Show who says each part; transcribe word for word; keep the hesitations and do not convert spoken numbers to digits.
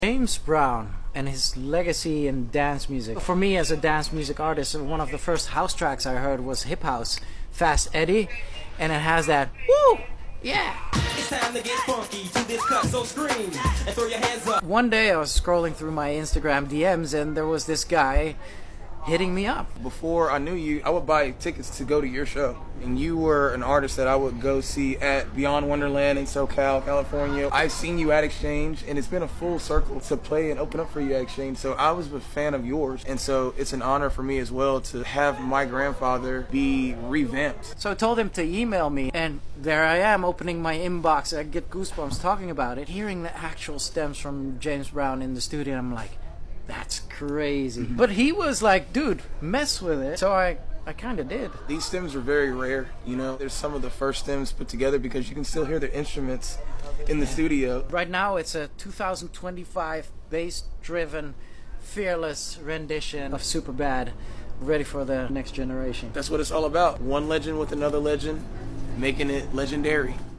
Speaker 1: James Brown and his legacy in dance music. For me, as a dance music artist, one of the first house tracks I heard was Hip House, Fast Eddie, and it has that woo, yeah.
Speaker 2: It's time to get funky to this cut, so scream and throw your hands up.
Speaker 1: One day I was scrolling through my Instagram D Ms and there was this guy hitting me up.
Speaker 3: Before I knew you, I would buy tickets to go to your show. And you were an artist that I would go see at Beyond Wonderland in SoCal, California. I've seen you at Exchange, and it's been a full circle to play and open up for you at Exchange. So I was a fan of yours. And so it's an honor for me as well to have my grandfather be revamped.
Speaker 1: So I told him to email me, and there I am opening my inbox. I get goosebumps talking about it. Hearing the actual stems from James Brown in the studio, I'm like, that's crazy. Mm-hmm. But he was like, dude, mess with it. So I, I kind of did.
Speaker 3: These stems are very rare, you know. There's some of the first stems put together because you can still hear the instruments in the studio.
Speaker 1: Right now it's a two thousand twenty-five bass-driven, fearless rendition of Superbad, ready for the next generation.
Speaker 3: That's what it's all about. One legend with another legend, making it legendary.